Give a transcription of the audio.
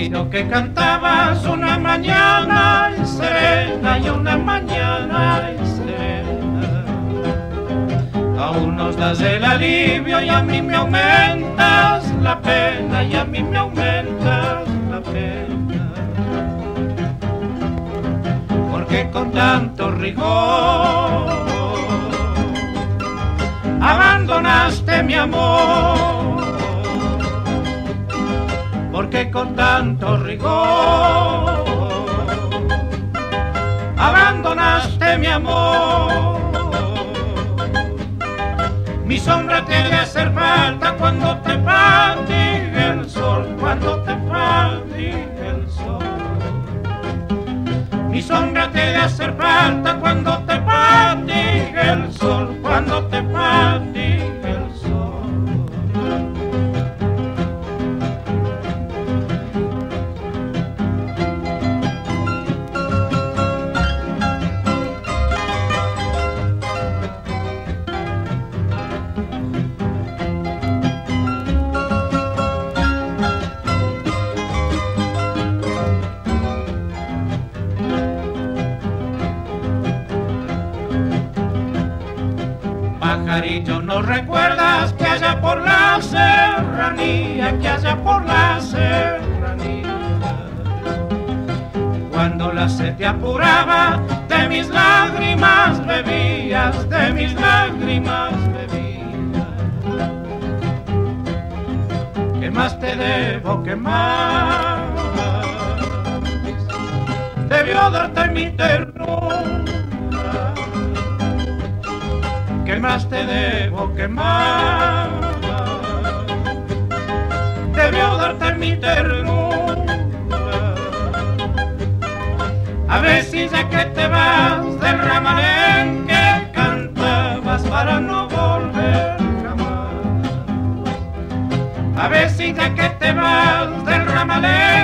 oído que cantabas una mañana serena y una mañana serena. Aún nos das el alivio y a mí me aumentas la pena, y a mí me aumentas la pena. Porque con tanto rigor abandonaste mi amor. Porque con tanto rigor abandonaste mi amor. Mi sombra te debe hacer falta cuando te fatigue el sol, cuando te fatigue el sol. Mi sombra te debe hacer falta cuando te fatigue el sol, cuando te fatigue el sol. Pajarillo, ¿no recuerdas que allá por la serranía, que allá por la serranía, cuando la sed te apuraba, de mis lágrimas bebías, de mis lágrimas bebías? ¿Qué más te debo, qué más debió darte mi ternura? ¿Qué más te debo, qué más debió darte mi ternura? A ver si ya que te vas del ramalén que cantabas para no volver jamás. A ver si ya que te vas del ramalén